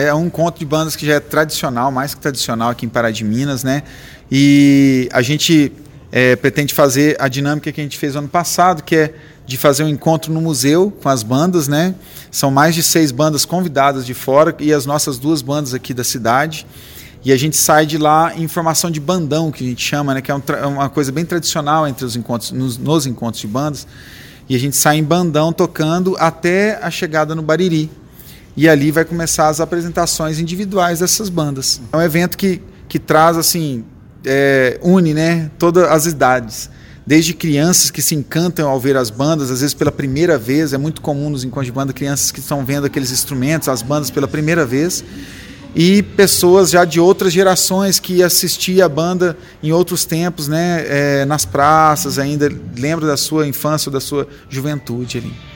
é um encontro de bandas que já é tradicional, mais que tradicional aqui em Pará de Minas, né? E a gente pretende fazer a dinâmica que a gente fez ano passado, que é de fazer um encontro no museu com as bandas, né? São mais de 6 bandas convidadas de fora e as nossas 2 bandas aqui da cidade. E a gente sai de lá em formação de bandão, que a gente chama, né? Que é uma coisa bem tradicional entre os encontros, nos encontros de bandas. E a gente sai em bandão tocando até a chegada no Bariri. E ali vai começar as apresentações individuais dessas bandas. É um evento que traz, assim, une, né, todas as idades. Desde crianças que se encantam ao ver as bandas, às vezes pela primeira vez. É muito comum nos encontros de banda crianças que estão vendo aqueles instrumentos, as bandas pela primeira vez. E pessoas já de outras gerações que assistiam a banda em outros tempos, né, nas praças ainda, lembram da sua infância ou da sua juventude ali.